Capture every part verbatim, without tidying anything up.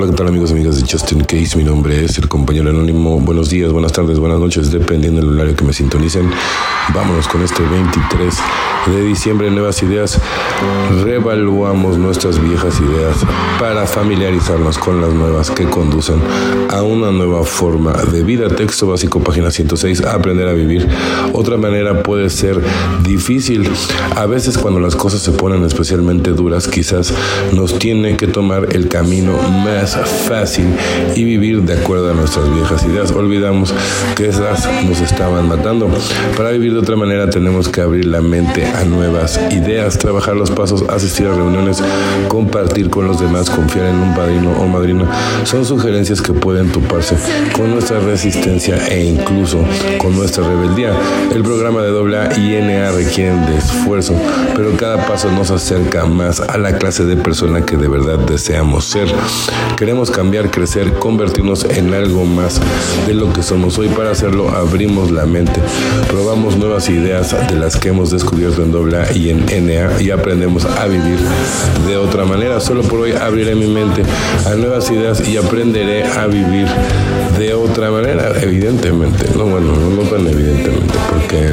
Hola, ¿qué tal amigos y amigas de Justin Case? Mi nombre es el compañero anónimo. Buenos días, buenas tardes, buenas noches, dependiendo del horario que me sintonicen. Vámonos con este veintitrés de diciembre, nuevas ideas. Reevaluamos nuestras viejas ideas para familiarizarnos con las nuevas que conducen a una nueva forma de vida. Texto básico, página ciento seis. Aprender a vivir. Otra manera puede ser difícil. A veces cuando las cosas se ponen especialmente duras, quizás nos tiene que tomar el camino más fácil y vivir de acuerdo a nuestras viejas ideas. Olvidamos que esas nos estaban matando. Para vivir de otra manera tenemos que abrir la mente a nuevas ideas, trabajar los pasos, asistir a reuniones, compartir con los demás, confiar en un padrino o madrina. Son sugerencias que pueden toparse con nuestra resistencia e incluso con nuestra rebeldía. El programa de doble A y N A requieren de esfuerzo, pero cada paso nos acerca más a la clase de persona que de verdad deseamos ser. Queremos cambiar, crecer, convertirnos en algo más de lo que somos hoy. Para hacerlo abrimos la mente, probamos nuevas ideas de las que hemos descubierto en doble A y en N A y aprendemos a vivir de otra manera. Solo por hoy abriré mi mente a nuevas ideas y aprenderé a vivir de otra manera. Evidentemente, no, bueno, no tan evidentemente, porque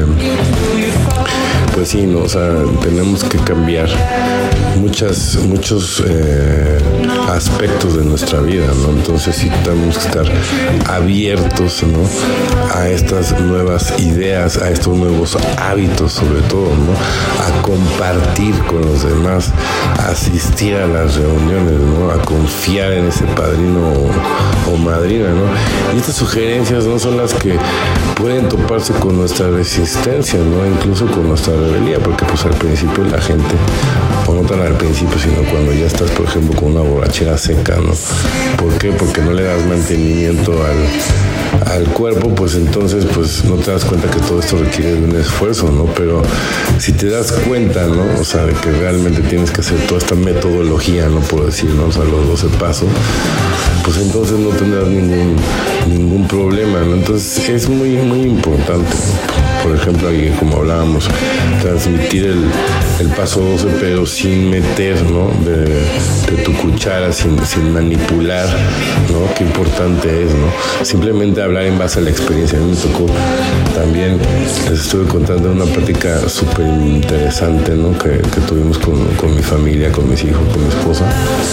pues sí, no, o sea, tenemos que cambiar muchas, muchos eh, aspectos de nuestra vida, ¿no? Entonces sí tenemos que estar abiertos, ¿no?, a estas nuevas ideas, a estos nuevos hábitos, sobre todo, ¿no?, a compartir con los demás, a asistir a las reuniones, ¿no?, a confiar en ese padrino o, o madrina, ¿no? Y estas sugerencias no son las que pueden toparse con nuestra resistencia, ¿no?, incluso con nuestra rebeldía, porque pues al principio la gente, o no tan al principio, sino cuando ya estás, por ejemplo, con una borrachera seca, ¿no? ¿Por qué? Porque no le das mantenimiento al, al cuerpo, pues entonces pues no te das cuenta que todo esto requiere de un esfuerzo, ¿no? Pero si te das cuenta, ¿no?, o sea, de que realmente tienes que hacer toda esta metodología, ¿no?, por decir, ¿no?, o sea, los doce pasos, pues entonces no tendrás ningún, ningún problema, ¿no? Entonces es muy, muy importante, ¿no? Por ejemplo, ahí, como hablábamos, transmitir el, el paso doce, pero sin meter, ¿no?, de, de tu cuchara, sin, sin manipular, ¿no? Qué importante es, ¿no? Simplemente hablar en base a la experiencia. A mí me tocó también, les estuve contando una plática súper interesante, ¿no?, que, que tuvimos con, con mi familia, con mis hijos, con mi esposa.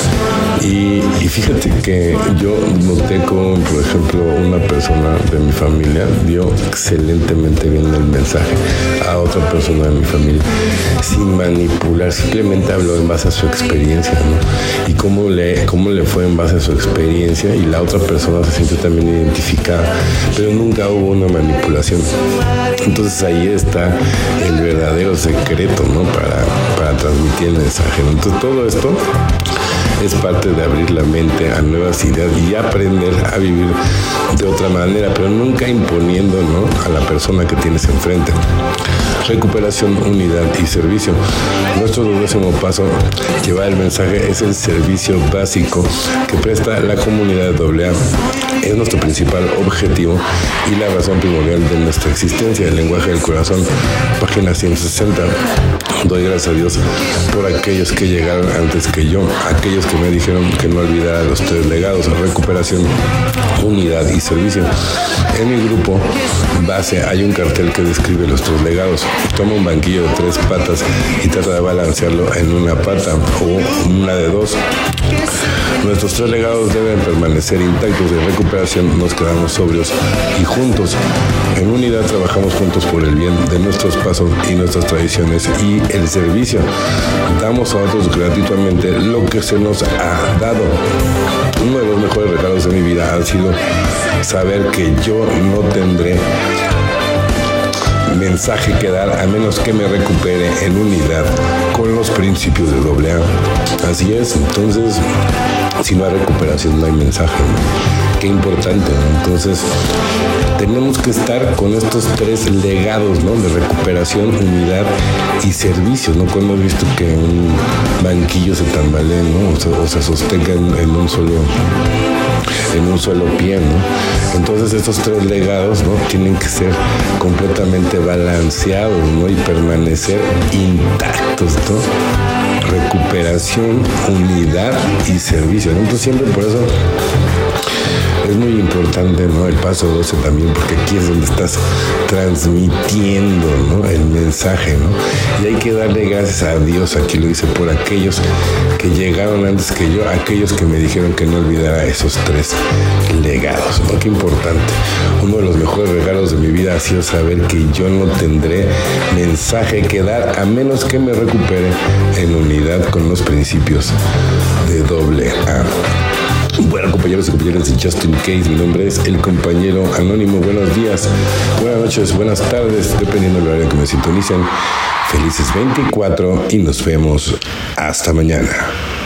Y, y fíjate que yo noté como, por ejemplo, una persona de mi familia dio excelentemente bien el mensaje a otra persona de mi familia, sin manipular, simplemente habló en base a su experiencia, ¿no? Y cómo le, cómo le fue en base a su experiencia, y la otra persona se sintió también identificada, pero nunca hubo una manipulación. Entonces ahí está el verdadero secreto, ¿no?, para, para transmitir el mensaje, ¿no? Entonces todo esto es parte de abrir la mente a nuevas ideas y aprender a vivir de otra manera, pero nunca imponiendo, ¿no?, a la persona que tienes enfrente. Recuperación, unidad y servicio. Nuestro duodécimo paso, llevar el mensaje, es el servicio básico que presta la comunidad de doble A. Es nuestro principal objetivo y la razón primordial de nuestra existencia. El lenguaje del corazón, página ciento sesenta. Doy gracias a Dios por aquellos que llegaron antes que yo, aquellos que me dijeron que no olvidara los tres legados: recuperación, unidad y servicio. En mi grupo base hay un cartel que describe los tres legados. Toma un banquillo de tres patas y trata de balancearlo en una pata o una de dos. Nuestros tres legados deben permanecer intactos. En recuperación nos quedamos sobrios y juntos. En unidad trabajamos juntos por el bien de nuestros pasos y nuestras tradiciones y el servicio. Damos a otros gratuitamente lo que se nos ha dado. Uno de los mejores regalos de mi vida ha sido saber que yo no tendré mensaje que dar a menos que me recupere en unidad con los principios de doble A. Así es, entonces si no hay recuperación no hay mensaje, ¿no? Qué importante, ¿no? Entonces tenemos que estar con estos tres legados, ¿no?, de recuperación, unidad y servicio, ¿no? Cuando hemos visto que un banquillo se tambalee, ¿no?, o se, o se sostenga en, en un solo en un solo pie, ¿no? Entonces estos tres legados, ¿no?, tienen que ser completamente balanceados, ¿no?, y permanecer intactos, ¿no? recuperación, unidad y servicio, ¿no? Entonces siempre por eso es muy importante, ¿no? El paso doce también, porque aquí es donde estás transmitiendo, ¿no? El mensaje, ¿no? Y hay que darle gracias a Dios, aquí lo dice, por aquellos que llegaron antes que yo, aquellos que me dijeron que no olvidara esos tres legados, ¿no? Qué importante. Uno de los mejores regalos de mi vida ha sido saber que yo no tendré mensaje que dar a menos que me recupere en unidad con los principios de doble A. Bueno, compañeros y compañeras de Just In Case, mi nombre es el compañero anónimo. Buenos días, buenas noches, buenas tardes, dependiendo del horario que me sintonicen. Felices veinticuatro y nos vemos hasta mañana.